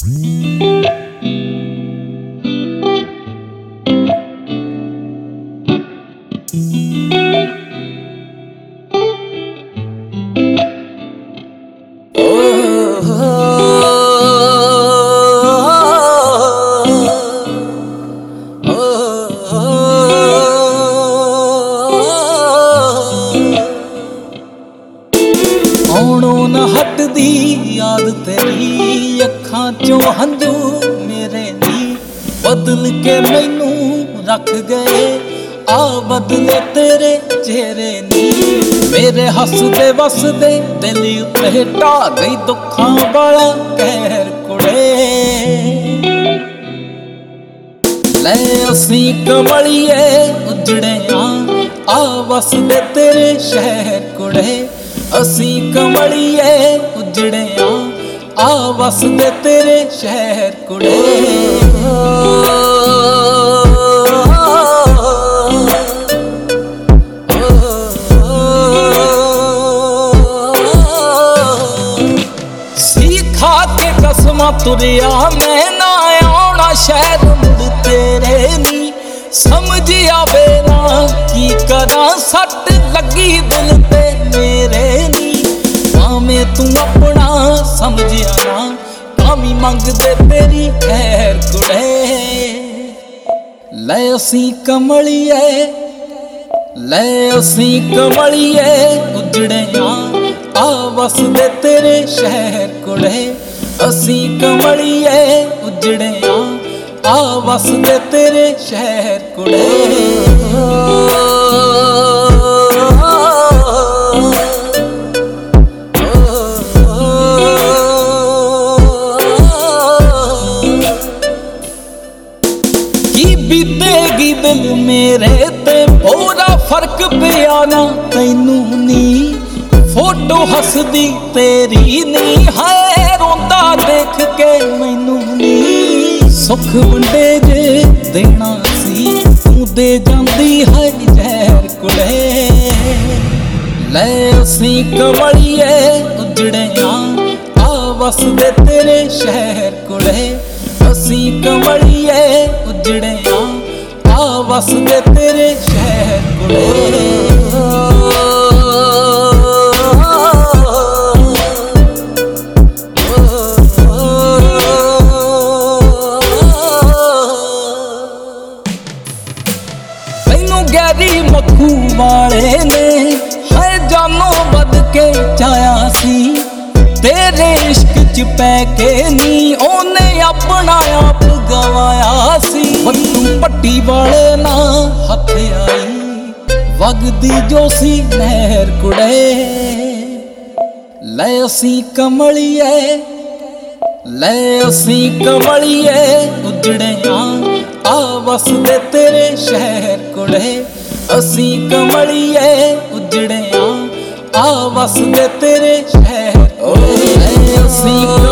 ਆਉਣੋਂ ਨਾ ਹਟਦੀ ਯਾਦ ਤੇਰੀ, ਅੱਖਾਂ ਚੋਂ ਹੰਝੂ ਮੇਰੇ ਨੀ ਬਦਲ ਕੇ ਮੈਨੂੰ ਰੱਖ ਗਏ। ਆ ਬਦਲੇ ਤੇਰੇ ਚਿਹਰੇ ਨੀ, ਮੇਰੇ ਹੱਸਦੇ ਵਸਦੇ ਦਿਲ ਉੱਤੇ ਢਾਹ ਗਈ ਦੁੱਖਾਂ ਵਾਲਾ ਕਹਿਰ ਕੁੜੇ। ਲੈ ਅਸੀਂ ਕਮਲੀਏ ਉਜੜੇ ਆ ਵਸਦੇ ਤੇਰੇ ਸ਼ਹਿਰ ਕੁੜੇ। ਅਸੀਂ ਕਮਲੀਏ ਉਜੜੇ ਆ ਵਸਦੇ ਤੇਰੇ ਸ਼ਹਿਰ ਕੁੜੇ। ਸੀ ਖਾ ਕੇ ਕਸਮਾਂ ਤੁਰਿਆ ਮੈਂ ਨਾ ਆਉਣਾ ਸ਼ਾਇਦ ਮੁੜ ਤੇਰੇ ਨੀ। ਸਮਝ ਆਵੇ ਨਾ ਕੀ ਕਰਾਂ, ਸੱਟ ਲੱਗੀ ਦਿਲ ਤੇ ਮੇਰੇ ਨੀ। ਭਾਵੇਂ ਤੂੰ ਆਪਣਾ ਸਮਝਿਆ ਨਾ, ਕਾਮੀ ਮੰਗਦੇ ਤੇਰੀ ਖੈਰ ਕੁੜੇ। ਲੈ ਅਸੀਂ ਕਮਲੀਏ, ਲੈ ਅਸੀਂ ਕਮਲੀਏ ਉਜੜੇ ਆ ਵਸਦੇ ਤੇਰੇ ਸ਼ਹਿਰ ਕੁੜੇ। ਅਸੀਂ ਕਮਲੀਏ ਉਜੜੇ ਆ ਵਸਦੇ ਤੇਰੇ ਸ਼ਹਿਰ ਕੁੜੇ। ਕੀ ਬੀਤੇਗੀ ਦਿਲ ਮੇਰੇ ਤੇ ਬੋਰਾ ਫਰਕ ਪਿਆ ਨਾ ਤੈਨੂੰ ਨੀ। ਫੋਟੋ ਹੱਸਦੀ ਤੇਰੀ ਨੀ, ਹਾਏ ਰੋਂਦਾ ਦੇਖ ਕੇ ਮੈਨੂੰ ਨੀ। ਸੁੱਖ ਵੰਡੇ ਜੇ ਦੇਣਾ ਸੀ ਤੂੰ ਦੇ ਜਾਂਦੀ ਹੈ ਜ਼ਹਿਰ ਕੁੜੇ। ਲੈ ਅਸੀਂ ਕਮਲੀਏ ਉਜੜੇ ਆ ਵਸਦੇ ਤੇਰੇ ਸ਼ਹਿਰ ਕੁੜੇ। ਅਸੀਂ ਕਮਲੀਏ ਉਜੜੇ ਆ ਵਸਦੇ ਤੇਰੇ ਸ਼ਹਿਰ ਕੁੜੇ। ਗੈਰੀ ਮੱਖੂ ਵਾਲੇ ਨੇ ਹਾਏ ਜਾਨੋਂ ਵੱਧ ਕੇ ਚਾਹਿਆ ਸੀ। ਤੇਰੇ ਇਸ਼ਕ ਚ ਪੈ ਕੇ ਨੀ ਉਹਨੇ ਆਪਣਾ ਆਪ ਗਵਾਇਆ ਸੀ। ਬੱਤੂ ਪੱਟੀ ਵਾਲੇ ਨਾ ਹੱਥ ਆਈ ਵਗਦੀ ਜੋ ਸੀ ਨਹਿਰ ਕੁੜੇ। ਲੈ ਅਸੀਂ ਕਮਲੀਏ, ਲੈ ਅਸੀਂ ਕਮਲੀਏ ਉਜੜੇ ਆ ਵਸਦੇ ਤੇਰੇ ਸ਼ਹਿਰ ਕੁੜੇ। ਅਸੀਂ ਕਮਲੀਏ ਉਜੜੇ ਆ ਵਸਦੇ ਤੇਰੇ ਸ਼ਹਿਰ ਕੁੜੇ। ਅਸੀਂ